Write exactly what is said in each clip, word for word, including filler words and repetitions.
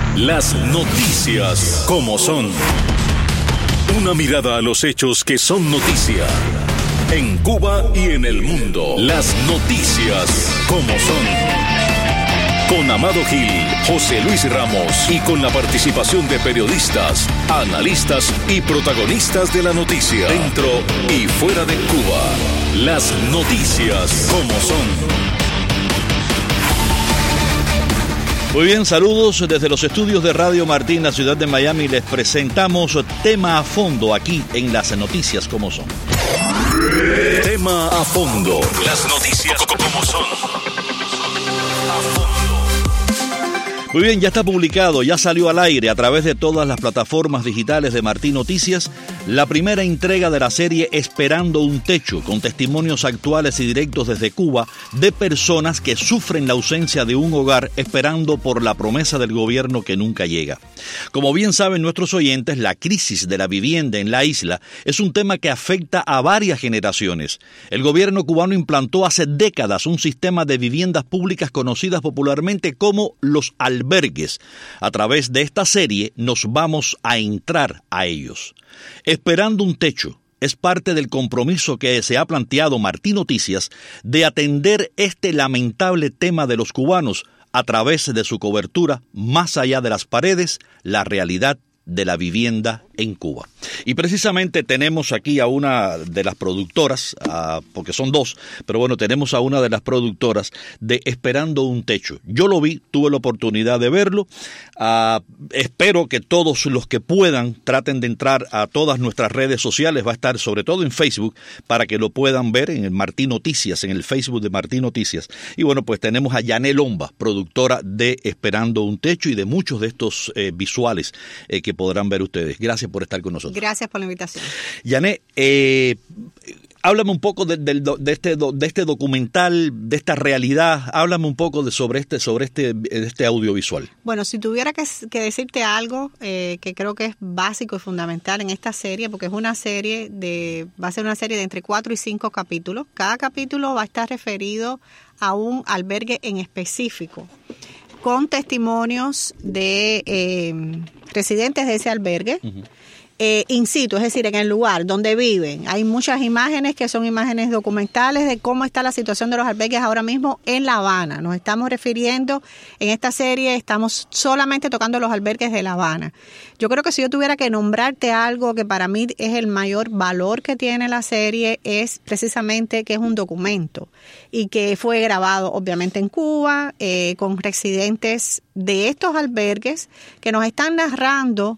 Las noticias como son. Una mirada a los hechos que son noticia. En Cuba y en el mundo. Las noticias como son. Con Amado Gil, José Luis Ramos y con la participación de periodistas, analistas y protagonistas de la noticia. Dentro y fuera de Cuba. Las noticias como son. Muy bien, saludos desde los estudios de Radio Martín, la ciudad de Miami. Les presentamos Tema a Fondo aquí en Las Noticias como son. Tema a Fondo. Las noticias como son. A fondo. Muy bien, ya está publicado, ya salió al aire a través de todas las plataformas digitales de Martín Noticias la primera entrega de la serie Esperando un Techo, con testimonios actuales y directos desde Cuba de personas que sufren la ausencia de un hogar esperando por la promesa del gobierno que nunca llega. Como bien saben nuestros oyentes, la crisis de la vivienda en la isla es un tema que afecta a varias generaciones. El gobierno cubano implantó hace décadas un sistema de viviendas públicas conocidas popularmente como los albergues. A través de esta serie nos vamos a entrar a ellos. Esperando un Techo es parte del compromiso que se ha planteado Martín Noticias de atender este lamentable tema de los cubanos a través de su cobertura más allá de las paredes, la realidad de la vivienda en Cuba. Y precisamente tenemos aquí a una de las productoras, uh, porque son dos, pero bueno, tenemos a una de las productoras de Esperando un Techo. Yo lo vi, tuve la oportunidad de verlo. Uh, espero que todos los que puedan traten de entrar a todas nuestras redes sociales. Va a estar sobre todo en Facebook para que lo puedan ver en el Martín Noticias, en el Facebook de Martín Noticias. Y bueno, pues tenemos a Yané Lomba, productora de Esperando un Techo y de muchos de estos eh, visuales eh, que podrán ver ustedes. Gracias por estar con nosotros. Gracias por la invitación. Yané, eh, háblame un poco de, de, de, este, de este documental, de esta realidad. Háblame un poco de sobre este, sobre este, este audiovisual. Bueno, si tuviera que, que decirte algo eh, que creo que es básico y fundamental en esta serie, porque es una serie de, va a ser una serie de entre cuatro y cinco capítulos. Cada capítulo va a estar referido a un albergue en específico, con testimonios de eh, residentes de ese albergue, uh-huh. eh, in situ, es decir, en el lugar donde viven. Hay muchas imágenes que son imágenes documentales de cómo está la situación de los albergues ahora mismo en La Habana. Nos estamos refiriendo, en esta serie estamos solamente tocando los albergues de La Habana. Yo creo que si yo tuviera que nombrarte algo que para mí es el mayor valor que tiene la serie, es precisamente que es un documento y que fue grabado obviamente en Cuba eh, con residentes de estos albergues que nos están narrando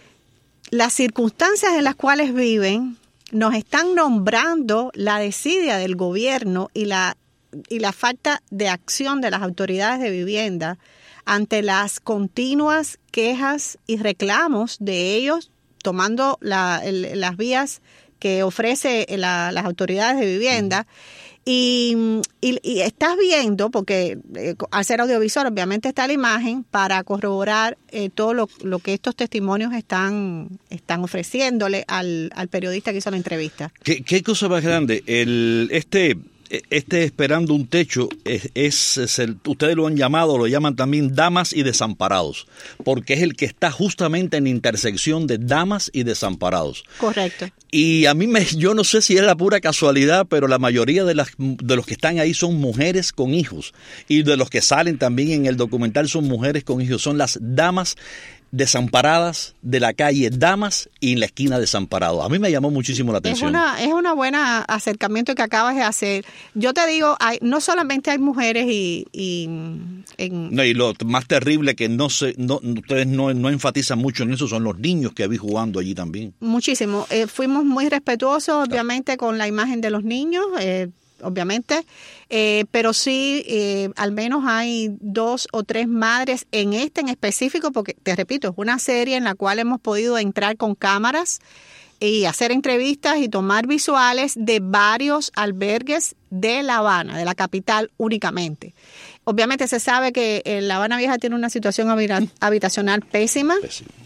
las circunstancias en las cuales viven, nos están nombrando la desidia del gobierno y la, y la falta de acción de las autoridades de vivienda ante las continuas quejas y reclamos de ellos, tomando la, el, las vías que ofrece la, las autoridades de vivienda. Y, y, y estás viendo, porque eh, al ser audiovisual obviamente está la imagen para corroborar eh, todo lo, lo que estos testimonios están, están ofreciéndole al, al periodista que hizo la entrevista. ¿Qué, qué cosa más grande? El, este... Este Esperando un Techo es, es, es el, ustedes lo han llamado, lo llaman también Damas y Desamparados, porque es el que está justamente en la intersección de damas y desamparados. Correcto. Y a mí, me, yo no sé si es la pura casualidad, pero la mayoría de, las, de los que están ahí son mujeres con hijos. Y de los que salen también en el documental son mujeres con hijos. Son las damas desamparadas de la calle Damas y en la esquina Desamparados. A mí me llamó muchísimo la atención. Es una, es una buena acercamiento que acabas de hacer. Yo te digo, hay, no solamente hay mujeres y... y en... No, y lo más terrible que no se, no, ustedes no, no enfatizan mucho en eso son los niños que vi jugando allí también. Muchísimo. Eh, fuimos muy respetuosos, obviamente, con la imagen de los niños, eh, obviamente, eh, pero sí, eh, al menos hay dos o tres madres en este en específico, porque te repito, es una serie en la cual hemos podido entrar con cámaras y hacer entrevistas y tomar visuales de varios albergues de La Habana, de la capital únicamente. Obviamente se sabe que La Habana Vieja tiene una situación habitacional pésima. Pésimo.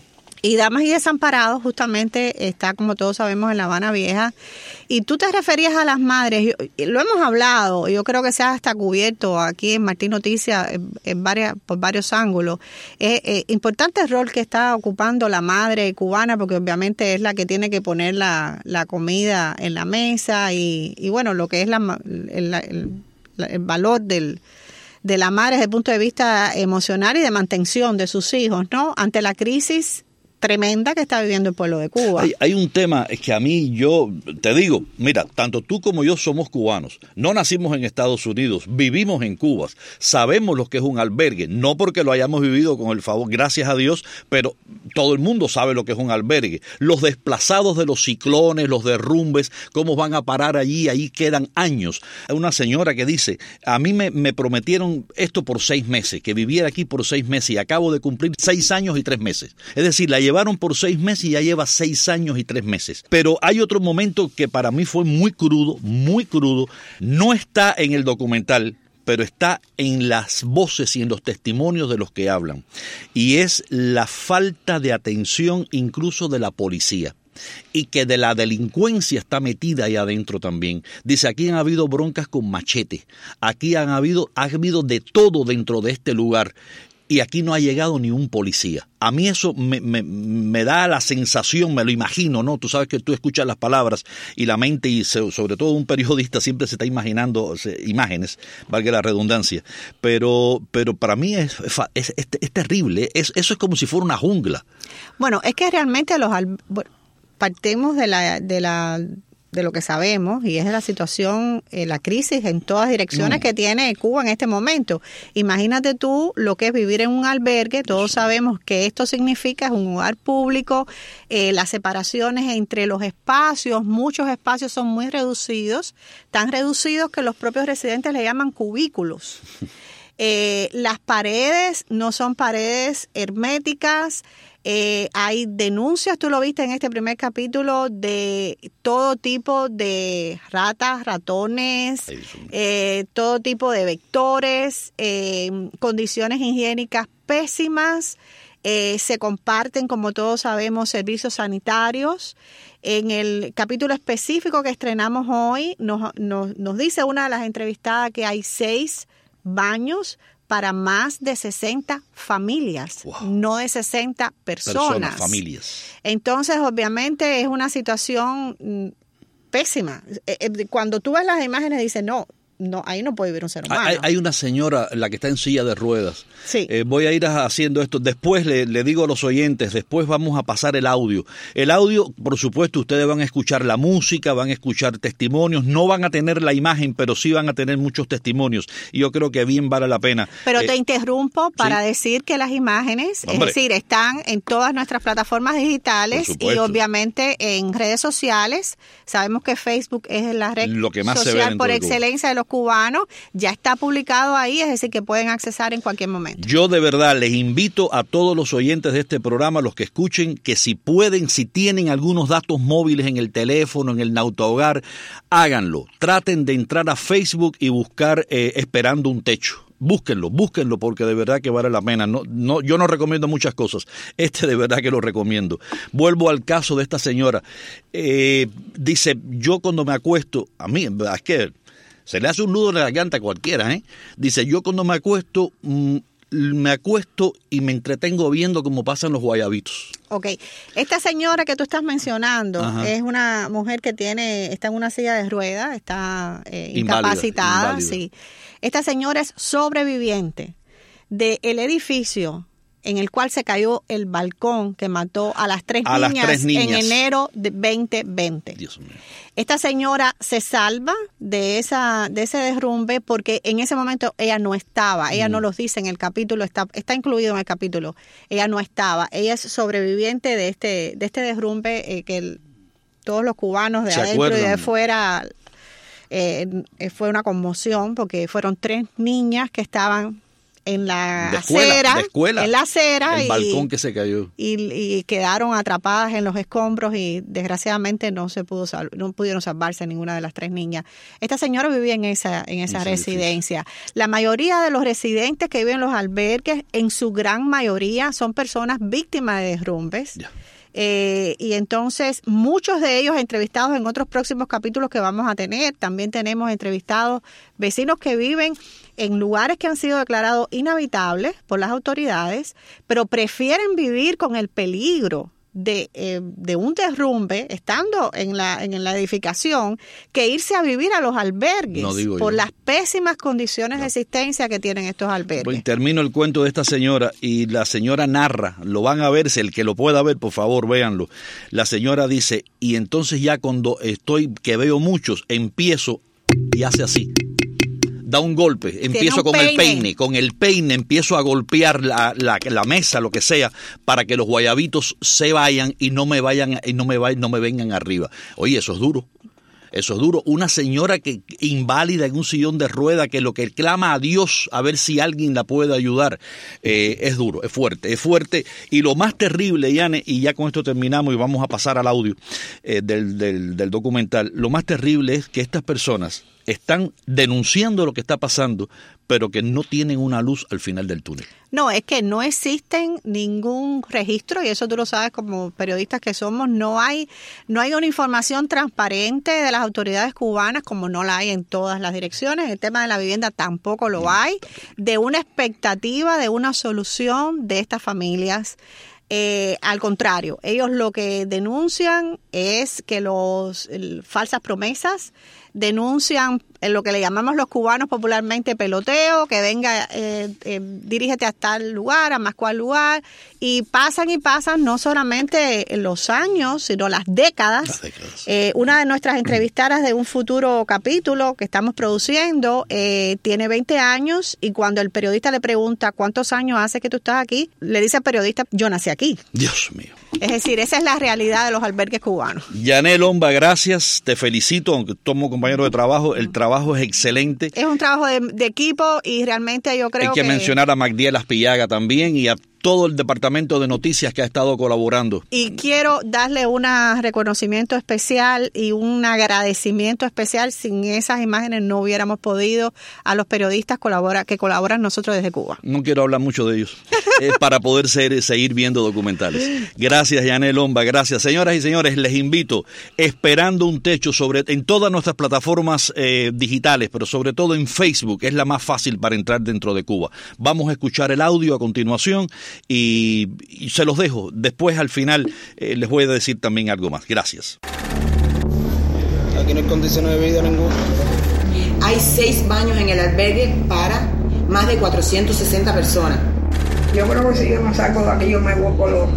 Y Damas y Desamparados justamente está, como todos sabemos, en La Habana Vieja. Y tú te referías a las madres, yo, lo hemos hablado, yo creo que se ha hasta cubierto aquí en Martín Noticias en, en varias, por varios ángulos. Es eh, importante el rol que está ocupando la madre cubana, porque obviamente es la que tiene que poner la, la comida en la mesa y, y bueno, lo que es la, el, el, el valor del... de la madre desde el punto de vista emocional y de mantención de sus hijos, ¿no? Ante la crisis tremenda que está viviendo el pueblo de Cuba. Hay, hay un tema que a mí, yo te digo, mira, tanto tú como yo somos cubanos, no nacimos en Estados Unidos, vivimos en Cuba, sabemos lo que es un albergue, no porque lo hayamos vivido con el favor, gracias a Dios, pero todo el mundo sabe lo que es un albergue. Los desplazados de los ciclones, los derrumbes, cómo van a parar allí, ahí quedan años. Hay una señora que dice, a mí me, me prometieron esto por seis meses, que viviera aquí por seis meses y acabo de cumplir seis años y tres meses. Es decir, la llevaron por seis meses y ya lleva seis años y tres meses. Pero hay otro momento que para mí fue muy crudo, muy crudo. No está en el documental, pero está en las voces y en los testimonios de los que hablan. Y es la falta de atención incluso de la policía. Y que de la delincuencia está metida ahí adentro también. Dice, aquí han habido broncas con machete. Aquí han habido, ha habido de todo dentro de este lugar. Y aquí no ha llegado ni un policía. A mí eso me, me, me da la sensación, me lo imagino, ¿no? Tú sabes que tú escuchas las palabras y la mente, y sobre todo un periodista, siempre se está imaginando imágenes, valga la redundancia. Pero, pero para mí es, es, es, es terrible. Es, eso es como si fuera una jungla. Bueno, es que realmente los partimos de la... de la de lo que sabemos, y es de la situación, eh, la crisis en todas direcciones mm. que tiene Cuba en este momento. Imagínate tú lo que es vivir en un albergue, todos sabemos que esto significa, es un lugar público, eh, las separaciones entre los espacios, muchos espacios son muy reducidos, tan reducidos que los propios residentes le llaman cubículos. Eh, las paredes no son paredes herméticas. Eh, hay denuncias, tú lo viste en este primer capítulo, de todo tipo de ratas, ratones, eh, todo tipo de vectores, eh, condiciones higiénicas pésimas. Eh, se comparten, como todos sabemos, servicios sanitarios. En el capítulo específico que estrenamos hoy, nos, nos, nos dice una de las entrevistadas que hay seis baños para más de sesenta familias, wow. no de sesenta personas. Personas, familias. Entonces, obviamente, es una situación mm, pésima. Cuando tú ves las imágenes, dices, no, no, ahí no puede vivir un ser humano. Hay, hay una señora, la que está en silla de ruedas. Sí. Eh, voy a ir haciendo esto. Después le, le digo a los oyentes, después vamos a pasar el audio. El audio, por supuesto, ustedes van a escuchar la música, van a escuchar testimonios. No van a tener la imagen, pero sí van a tener muchos testimonios. Y yo creo que bien vale la pena. Pero eh, te interrumpo para ¿sí? decir que las imágenes, Hombre. es decir, están en todas nuestras plataformas digitales y obviamente en redes sociales. Sabemos que Facebook es la red Lo que más social se ve por excelencia de los cubanos, ya está publicado ahí, es decir, que pueden accesar en cualquier momento. Yo de verdad les invito a todos los oyentes de este programa, los que escuchen, que si pueden, si tienen algunos datos móviles en el teléfono, en el autohogar, háganlo. Traten de entrar a Facebook y buscar eh, Esperando un Techo. Búsquenlo, búsquenlo, porque de verdad que vale la pena. No, no, yo no recomiendo muchas cosas. Este de verdad que lo recomiendo. Vuelvo al caso de esta señora. Eh, dice, yo cuando me acuesto, a mí, es que se le hace un nudo en la garganta a cualquiera, ¿eh? Dice, yo cuando me acuesto, mmm, me acuesto y me entretengo viendo cómo pasan los guayabitos. Ok. Esta señora que tú estás mencionando Ajá. es una mujer que tiene, está en una silla de ruedas, está eh, incapacitada. Inválida, sí. Esta señora es sobreviviente del edificio en el cual se cayó el balcón que mató a las tres, a niñas, las tres niñas en enero de veinte veinte. Dios mío. Esta señora se salva de esa de ese derrumbe porque en ese momento ella no estaba, ella mm. no los dice en el capítulo, está está incluido en el capítulo, ella no estaba, ella es sobreviviente de este de este derrumbe eh, que el, todos los cubanos de adentro acuerdan? y de afuera eh, fue una conmoción porque fueron tres niñas que estaban en la de escuela, acera, de escuela, en la acera, el y, balcón que se cayó. Y, y quedaron atrapadas en los escombros y desgraciadamente no se pudo sal, no pudieron salvarse ninguna de las tres niñas. Esta señora vivía en esa en esa Ese residencia. Edificio. La mayoría de los residentes que viven en los albergues, en su gran mayoría, son personas víctimas de derrumbes. Yeah. Eh, y entonces muchos de ellos entrevistados en otros próximos capítulos que vamos a tener. También tenemos entrevistados vecinos que viven en lugares que han sido declarados inhabitables por las autoridades, pero prefieren vivir con el peligro de, eh, de un derrumbe estando en la en la edificación que irse a vivir a los albergues no digo por yo. las pésimas condiciones no. de existencia que tienen estos albergues. Pues termino el cuento de esta señora y la señora narra, lo van a ver, si el que lo pueda ver, por favor, véanlo. La señora dice, y entonces ya cuando estoy, que veo muchos, empiezo y hace así. Da un golpe, empiezo con peine. el peine, con el peine empiezo a golpear la, la, la mesa, lo que sea, para que los guayabitos se vayan y no me vayan y no me vayan, no me vengan arriba. Oye, eso es duro. Eso es duro. Una señora que inválida en un sillón de rueda que lo que clama a Dios a ver si alguien la puede ayudar, eh, es duro, es fuerte, es fuerte. Y lo más terrible, Yane, y ya con esto terminamos y vamos a pasar al audio eh, del, del, del documental, lo más terrible es que estas personas están denunciando lo que está pasando, pero que no tienen una luz al final del túnel. No, es que no existen ningún registro, y eso tú lo sabes como periodistas que somos, no hay no hay una información transparente de las autoridades cubanas, como no la hay en todas las direcciones. El tema de la vivienda tampoco lo hay, de una expectativa de una solución de estas familias. Eh, al contrario, ellos lo que denuncian es que los el, falsas promesas, denuncian lo que le llamamos los cubanos popularmente peloteo, que venga, eh, eh, dirígete a tal lugar, a más cual lugar, y pasan y pasan no solamente los años, sino las décadas. Las décadas. Eh, una de nuestras entrevistadas de un futuro capítulo que estamos produciendo eh, tiene veinte años, y cuando el periodista le pregunta ¿cuántos años hace que tú estás aquí?, le dice al periodista, yo nací aquí. Dios mío. Es decir, esa es la realidad de los albergues cubanos. Yanel Omba, gracias, te felicito, aunque tomo compañero de trabajo, el trabajo es excelente. Es un trabajo de, de equipo y realmente yo creo que... Hay que, que mencionar a Magdiel Aspillaga también y a todo el departamento de noticias que ha estado colaborando. Y quiero darle un reconocimiento especial y un agradecimiento especial. Sin esas imágenes no hubiéramos podido, a los periodistas colabora, que colaboran nosotros desde Cuba. No quiero hablar mucho de ellos, eh, para poder ser, seguir viendo documentales. Gracias, Yanel Omba, gracias. Señoras y señores, les invito, Esperando un Techo, sobre en todas nuestras plataformas eh, digitales, pero sobre todo en Facebook, es la más fácil para entrar dentro de Cuba. Vamos a escuchar el audio a continuación. Y, y se los dejo. Después, al final, eh, les voy a decir también algo más. Gracias. Aquí no hay condiciones de vida ninguna. Hay seis baños en el albergue para más de cuatrocientas sesenta personas. Yo creo que si yo no saco de aquí, yo me vuelvo loca.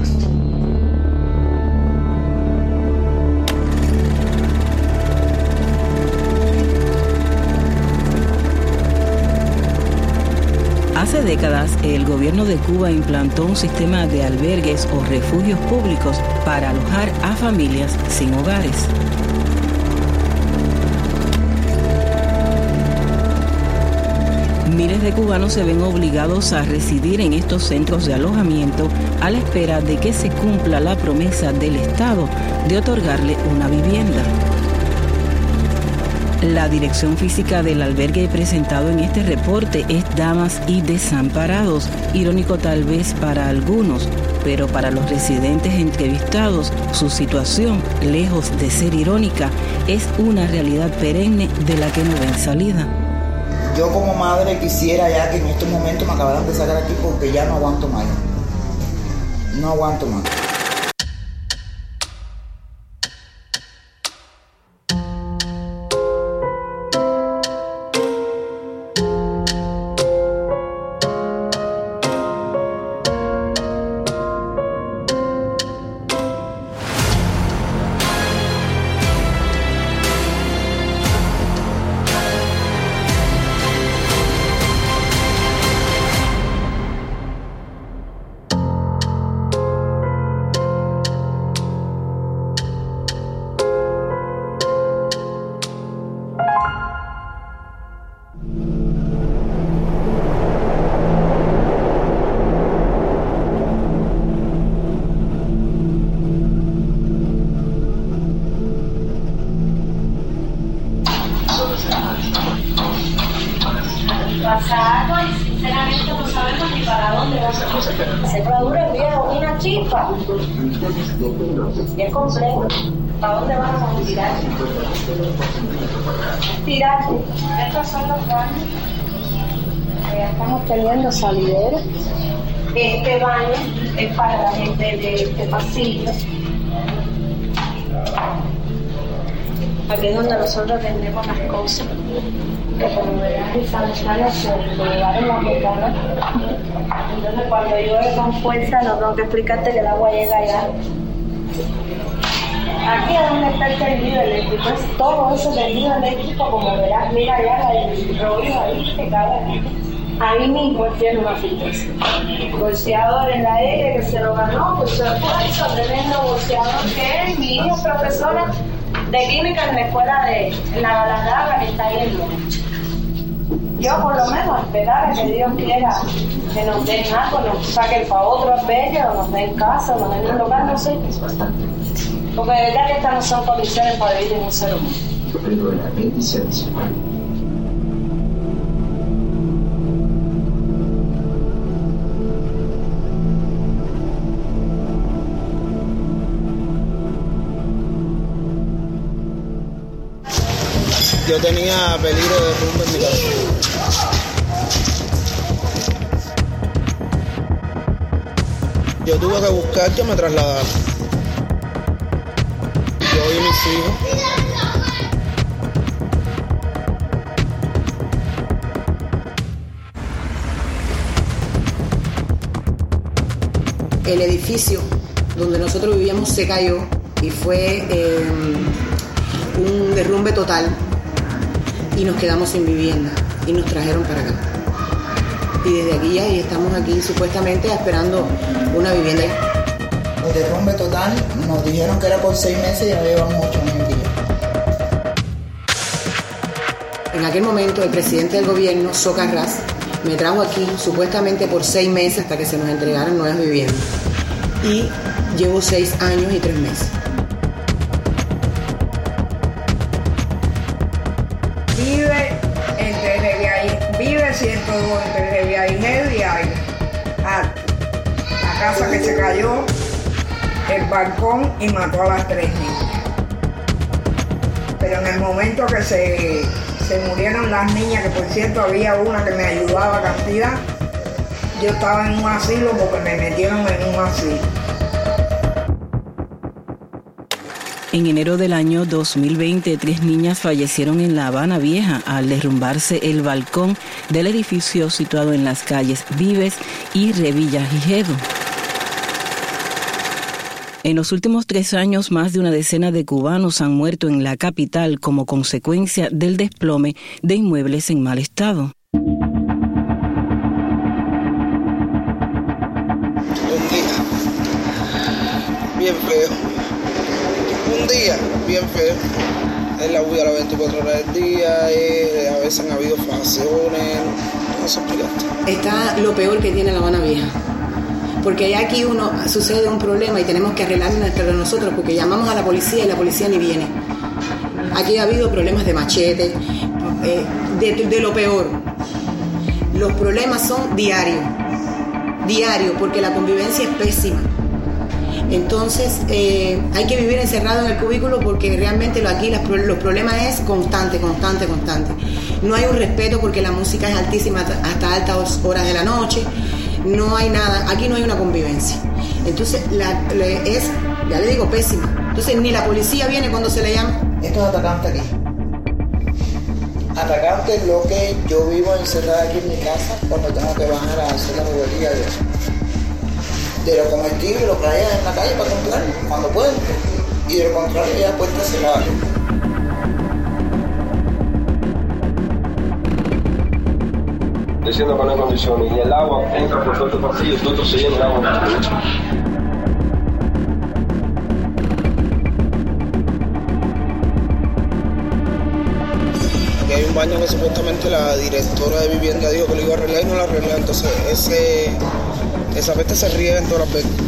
Hace décadas, el gobierno de Cuba implantó un sistema de albergues o refugios públicos para alojar a familias sin hogares. Miles de cubanos se ven obligados a residir en estos centros de alojamiento a la espera de que se cumpla la promesa del Estado de otorgarle una vivienda. La dirección física del albergue presentado en este reporte es Damas y Desamparados, irónico tal vez para algunos, pero para los residentes entrevistados, su situación, lejos de ser irónica, es una realidad perenne de la que no ven salida. Yo como madre quisiera ya que en estos momentos me acabaran de sacar aquí porque ya no aguanto más. No aguanto más. Se produce el viejo, una chispa. Y es complejo. ¿Para dónde vamos a tirar? Tirar. Estos son los baños. Ya estamos teniendo salideros. Este baño es para la gente de este pasillo. Aquí es donde nosotros tenemos las cosas. Que como verás, esas ventanas se llevaron las ventanas. Entonces cuando llueve con fuerza, no tengo que explicarte que el agua llega allá. Aquí es donde está el tendido eléctrico, es todo ese tendido eléctrico, como verás, mira allá el rollo ahí que cae. Ahí mismo tiene una filtración. Bolseador en la E que se lo ganó, pues eso, tremendo bolseador que es. Mi hija es profesora de química en la escuela de en la Galarraga que está ahí en Lomas. Yo por lo menos esperar a que Dios quiera que nos den algo, nos saquen para otro albergue, o nos den casa, o nos den un local, no sé. Porque de verdad que estas no son condiciones para vivir en un ser humano. Yo tenía peligro de derrumbe en mi casa. Yo tuve que buscar que me trasladara. Yo y mis hijos. El edificio donde nosotros vivíamos se cayó y fue eh, un derrumbe total y nos quedamos sin vivienda y nos trajeron para acá. Y desde aquí ya y estamos aquí supuestamente esperando una vivienda. El derrumbe total nos dijeron que era por seis meses y ya llevamos ocho años aquí. En aquel momento el presidente del gobierno, Socarrás, me trajo aquí supuestamente por seis meses hasta que se nos entregaran nuevas viviendas. Y llevo seis años y tres meses. Vive entre Reviaí, vive ciento dos entre Reviaí y Aire. Alto. La casa que se cayó, el balcón y mató a las tres niñas. Pero en el momento que se, se murieron las niñas, que por cierto había una que me ayudaba cantidad, yo estaba en un asilo porque me metieron en un asilo. En enero del año dos mil veinte, tres niñas fallecieron en La Habana Vieja al derrumbarse el balcón del edificio situado en las calles Vives y Revillagigedo. En los últimos tres años, más de una decena de cubanos han muerto en la capital como consecuencia del desplome de inmuebles en mal estado. Un día bien feo. Un día bien feo. Es la huida a las veinticuatro horas del día, eh, a veces han habido facciones, no sé explicarte. Está lo peor que tiene La Habana Vieja. Porque ya aquí uno sucede un problema y tenemos que arreglarlo entre nosotros porque llamamos a la policía y la policía ni viene. Aquí ha habido problemas de machete, eh, de, de lo peor. Los problemas son diarios, diarios, porque la convivencia es pésima. Entonces eh, hay que vivir encerrado en el cubículo porque realmente aquí las, los problemas es constante, constante, constante. No hay un respeto porque la música es altísima hasta altas horas de la noche. No hay nada, aquí no hay una convivencia. Entonces la, la, es, ya le digo, pésima. Entonces ni la policía viene cuando se le llama. Esto es atacante aquí. Atacante es lo que yo vivo encerrada aquí en mi casa cuando tengo que bajar a hacer la bobería de, de lo comestible, lo que hay en la calle para comprar, cuando puedo. Y de lo contrario ya puerta cerrada. Diciendo que no hay condiciones y el agua entra por todo este pasillo y todo se llena el agua. Aquí hay un baño que supuestamente la directora de vivienda dijo que lo iba a arreglar y no lo arregló, entonces ese, esa peste se riega en todas las veces.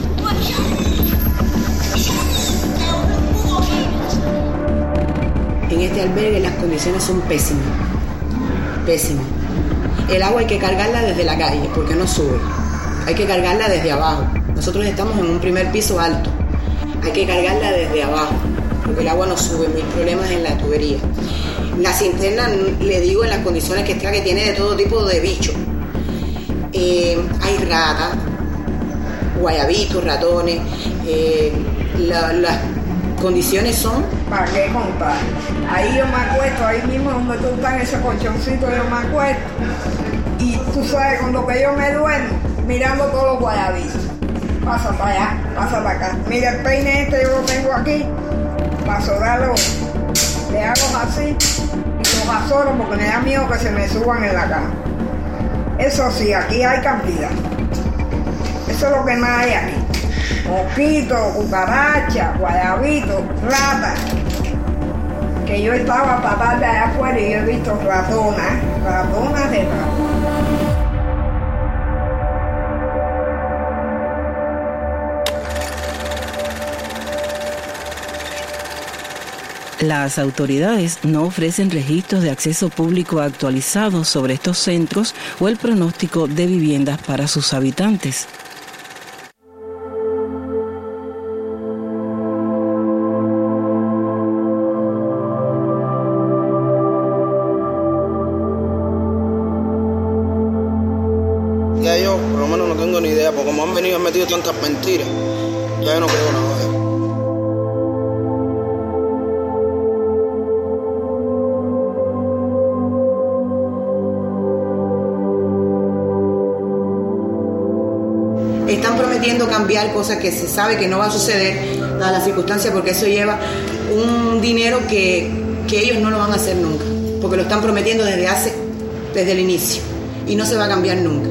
En este albergue las condiciones son pésimas, pésimas. El agua hay que cargarla desde la calle porque no sube. hay que cargarla desde abajo. Nosotros estamos en un primer piso alto, hay que cargarla desde abajo, porque el agua no sube, mil problemas en la tubería. La cisterna, le digo, en las condiciones que está, que tiene de todo tipo de bichos. Eh, hay ratas, guayabitos, ratones, eh, la, las condiciones son... ¿Para qué contar? Ahí yo me acuesto, ahí mismo donde tú estás en ese colchoncito, yo me acuesto. Y tú sabes, cuando que yo me duermo, mirando todos los guayabitos. Pasa para allá, pasa para acá. Mira, el peine este yo lo tengo aquí, para soldarlo, le hago así, y los asoro porque me da miedo que se me suban en la cama. Eso sí, aquí hay cantidad. Eso es lo que más hay aquí. Mosquitos, cucarachas, guayabitos, ratas. Que yo estaba hasta tarde allá afuera y yo he visto ratonas, ratonas de ratas. Las autoridades no ofrecen registros de acceso público actualizados sobre estos centros o el pronóstico de viviendas para sus habitantes. Ya yo, por lo menos, no tengo ni idea, porque como han venido y han metido tantas mentiras, ya yo no creo nada de eso. Están prometiendo cambiar cosas que se sabe que no va a suceder dadas las circunstancias, porque eso lleva un dinero que, que ellos no lo van a hacer nunca, porque lo están prometiendo desde hace, desde el inicio, y no se va a cambiar nunca.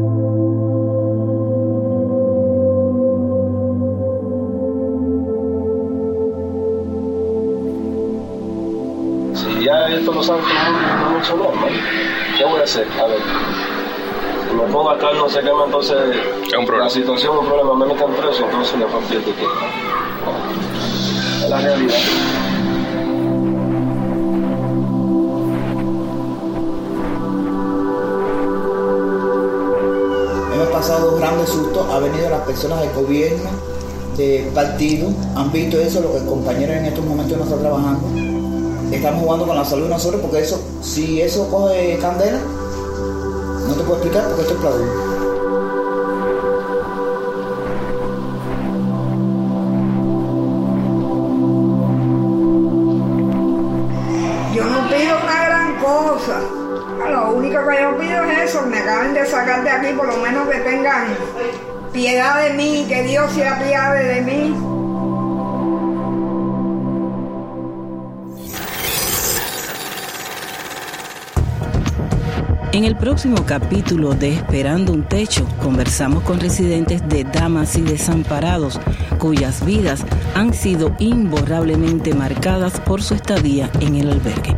Si ya esto lo sabe todo el mundo, no mucho normal, ¿qué voy a hacer? A ver. Me pongo a estar no sé qué más, entonces es un problema. La situación es un problema, me meten preso, entonces me pierdo que es la realidad. Hemos pasado un grande susto, ha venido las personas del gobierno, del partido, han visto eso, lo que el compañero en estos momentos no está trabajando. Estamos jugando con la salud de nosotros, porque eso, si eso coge candela, no te puedo explicar porque esto es pladur. Yo no pido una gran cosa. Lo único que yo pido es eso, me acaben de sacar de aquí, por lo menos que tengan piedad de mí, que Dios se apiade de mí. En el próximo capítulo de Esperando un Techo, conversamos con residentes de Damas y Desamparados, cuyas vidas han sido imborrablemente marcadas por su estadía en el albergue.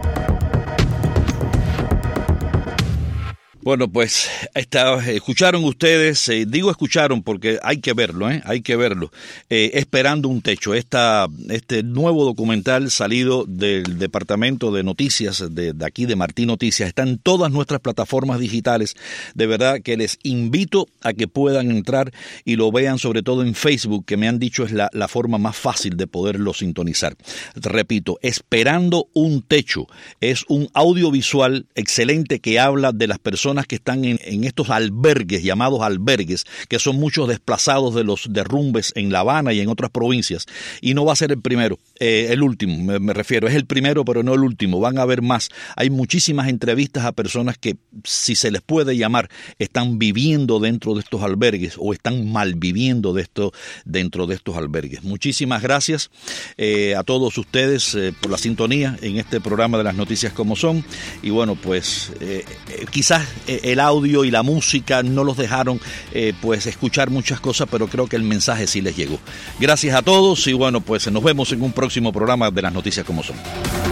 Bueno, pues esta, escucharon ustedes, eh, digo escucharon porque hay que verlo, ¿eh? hay que verlo, eh, Esperando un Techo, esta, este nuevo documental salido del Departamento de Noticias de, de aquí de Martín Noticias, está en todas nuestras plataformas digitales, de verdad que les invito a que puedan entrar y lo vean, sobre todo en Facebook, que me han dicho es la, la forma más fácil de poderlo sintonizar. Repito, Esperando un Techo, es un audiovisual excelente que habla de las personas que están en, en estos albergues, llamados albergues, que son muchos desplazados de los derrumbes en La Habana y en otras provincias, y no va a ser el primero, eh, el último, me, me refiero, es el primero pero no el último, van a haber más. Hay muchísimas entrevistas a personas que, si se les puede llamar, están viviendo dentro de estos albergues o están malviviendo de esto, dentro de estos albergues. Muchísimas gracias eh, a todos ustedes eh, por la sintonía en este programa de las noticias como son, y bueno, pues eh, eh, quizás el audio y la música no los dejaron eh, pues escuchar muchas cosas, pero creo que el mensaje sí les llegó. Gracias a todos y bueno, pues nos vemos en un próximo programa de las noticias como son.